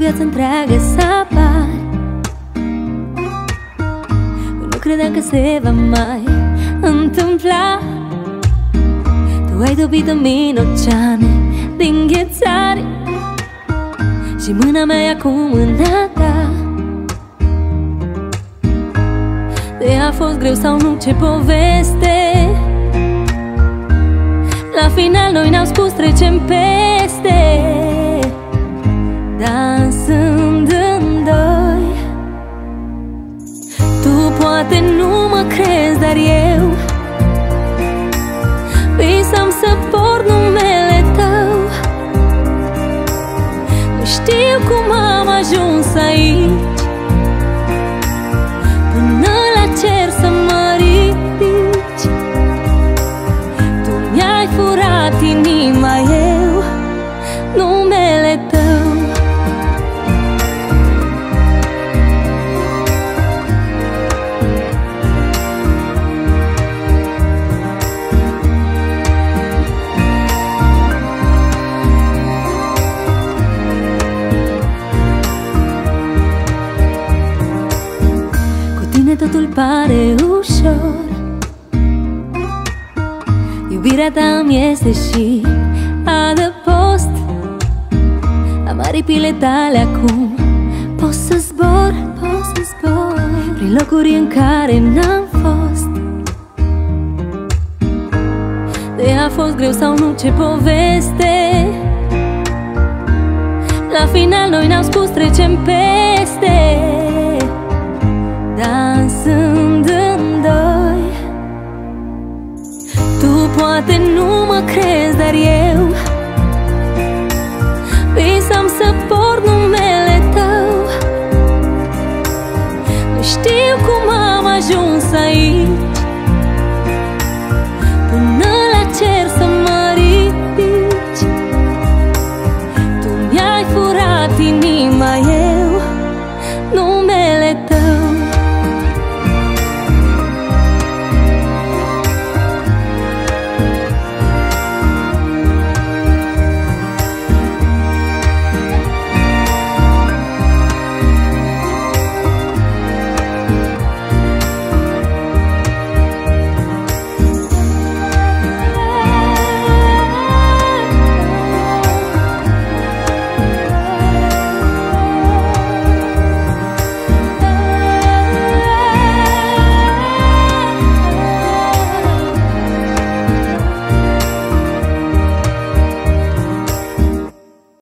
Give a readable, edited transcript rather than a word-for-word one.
viață întreagă să apar. Nu credeam că se va mai întâmpla. Tu ai dobit în mine oceane din ghețare și mâna mea e acum mâna ta. De-a fost greu sau nu, ce poveste. La final noi ne-am spus trecem peste, dansând în doi. Tu poate nu mă crezi, dar eu visam să port numele tău. Nu știu cum am ajuns aici, până la cer să mă ridici. Tu mi-ai furat inima, eu numele tău. Totul pare ușor. Iubirea ta îmi este și adăpost. Am aripile tale acum, pot să zbor, prin locuri în care n-am fost. De-a fost greu sau nu, ce poveste. La final noi ne-am spus trecem peste, dansând în doi. Tu poate nu mă crezi, dar eu visam să port numele tău. Nu știu cum am ajuns aici,